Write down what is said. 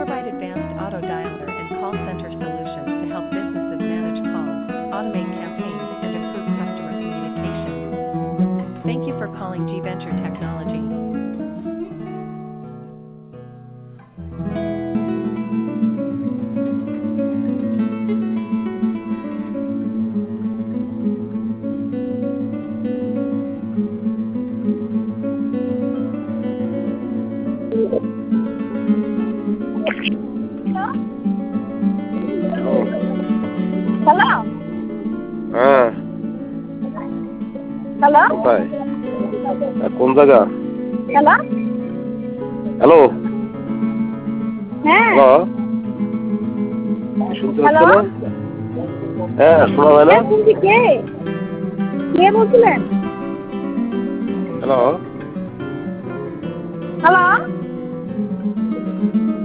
provide advanced auto dialer and call center solutions to help businesses manage calls, automate campaigns, and improve customer communication. Thank you for calling G Venture Technology. Hello হ্যাঁ hello কোথায় কোন জায়গা hello hello হ্যাঁ hello শুনতে পাচ্ছ hello না হ্যাঁ শোনা যায় না হ্যাঁ শুনছি কে কে বলছিলেন হ্যালো হ্যালো